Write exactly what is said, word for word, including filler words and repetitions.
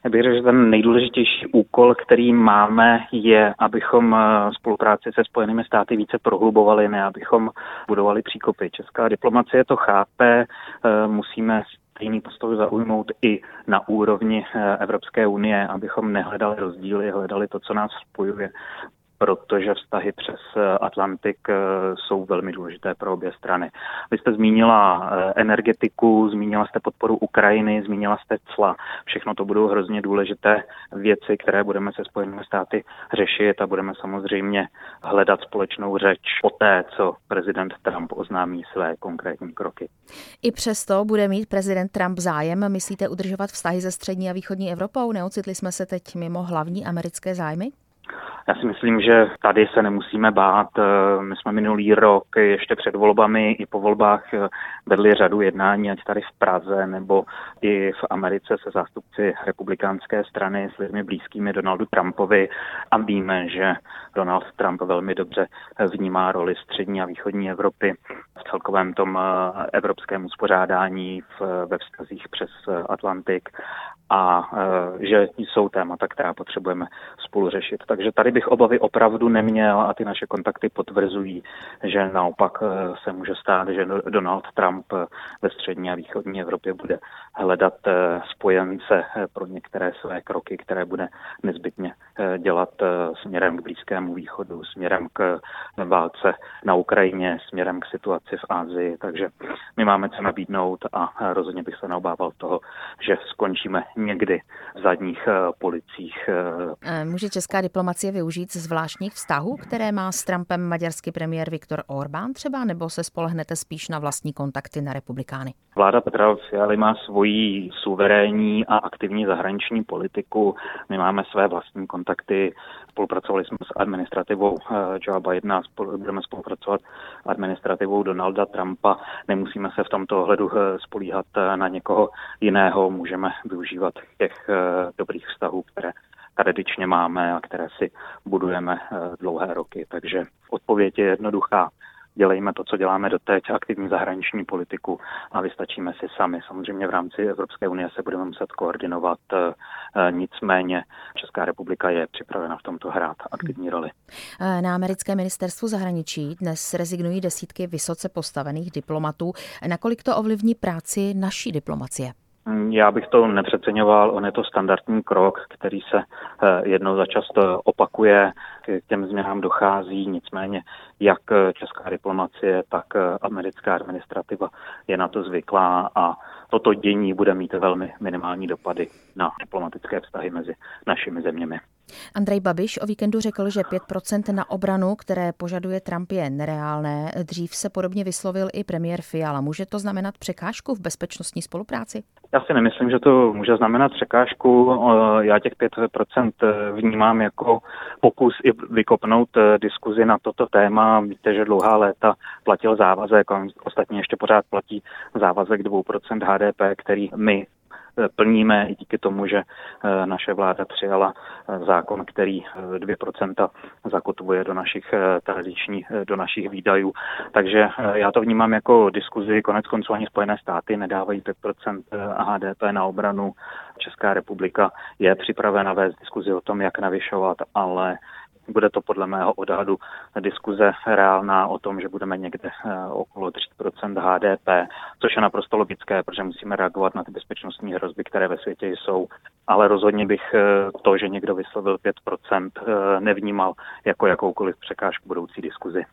Já bych řekl, že ten nejdůležitější úkol, který máme, je, abychom spolupráci se Spojenými státy více prohlubovali, ne abychom budovali příkopy. Česká diplomacie to chápe, musíme stejný postoj zaujmout i na úrovni Evropské unie, abychom nehledali rozdíly, hledali to, co nás spojuje, protože vztahy přes Atlantik jsou velmi důležité pro obě strany. Vy jste zmínila energetiku, zmínila jste podporu Ukrajiny, zmínila jste cla. Všechno to budou hrozně důležité věci, které budeme se Spojenými státy řešit a budeme samozřejmě hledat společnou řeč poté, co prezident Trump oznámí své konkrétní kroky. I přesto bude mít prezident Trump zájem, myslíte, udržovat vztahy se střední a východní Evropou? Neocitli jsme se teď mimo hlavní americké zájmy? Já si myslím, že tady se nemusíme bát. My jsme minulý rok ještě před volbami i po volbách vedli řadu jednání, ať tady v Praze nebo i v Americe se zástupci republikánské strany s lidmi blízkými Donaldu Trumpovi a víme, že Donald Trump velmi dobře vnímá roli střední a východní Evropy v celkovém tom evropském uspořádání v, ve vztazích přes Atlantik a že jsou témata, která potřebujeme spolu řešit. Takže tady bych obavy opravdu neměl a ty naše kontakty potvrzují, že naopak se může stát, že Donald Trump ve střední a východní Evropě bude hledat spojence pro některé své kroky, které bude nezbytně dělat směrem k Blízkému východu, směrem k válce na Ukrajině, směrem k situaci v Asii. Takže my máme co nabídnout a rozhodně bych se neobával toho, že skončíme někdy v zadních policích. Může česká diplomacie využít zvláštních vztahů, které má s Trumpem maďarský premiér Viktor Orbán třeba, nebo se spolehnete spíš na vlastní kontakty na republikány? Vláda Petra Fialy má svoji suverénní a aktivní zahraniční politiku. My máme své vlastní kontakty. Spolupracovali jsme s administrativou Joea Bidena, budeme spolupracovat s administrativou Donalda Trumpa. Nemusíme se v tomto ohledu spolíhat na někoho jiného. Můžeme využívat těch dobrých vztahů, které tradičně máme a které si budujeme dlouhé roky. Takže odpověď je jednoduchá. Dělejme to, co děláme doteď, aktivní zahraniční politiku a vystačíme si sami. Samozřejmě v rámci Evropské unie se budeme muset koordinovat, nicméně Česká republika je připravena v tomto hrát aktivní roli. Na americké ministerstvu zahraničí dnes rezignují desítky vysoce postavených diplomatů. Nakolik to ovlivní práci naší diplomacie? Já bych to nepřeceňoval, on je to standardní krok, který se jednou za čas opakuje, k těm změnám dochází, nicméně jak česká diplomacie, tak americká administrativa je na to zvyklá a toto dění bude mít velmi minimální dopady na diplomatické vztahy mezi našimi zeměmi. Andrej Babiš o víkendu řekl, že pět procent na obranu, které požaduje Trump, je nereálné. Dřív se podobně vyslovil i premiér Fiala. Může to znamenat překážku v bezpečnostní spolupráci? Já si nemyslím, že to může znamenat překážku. Já těch pět procent vnímám jako pokus i vykopnout diskuzi na toto téma. Víte, že dlouhá léta platil závazek, ostatně ještě pořád platí závazek dvě procenta H D P, který my plníme i díky tomu, že naše vláda přijala zákon, který dvě procenta zakotvuje do našich tradičních, do našich výdajů. Takže já to vnímám jako diskuzi, konec konců ani Spojené státy nedávají pět procent H D P na obranu. Česká republika je připravena vést diskuzi o tom, jak navyšovat, ale bude to podle mého odhadu diskuze reálná o tom, že budeme někde okolo tři procenta H D P, což je naprosto logické, protože musíme reagovat na ty bezpečnostní hrozby, které ve světě jsou. Ale rozhodně bych to, že někdo vyslovil pět procent, nevnímal jako jakoukoliv překážku budoucí diskuzi.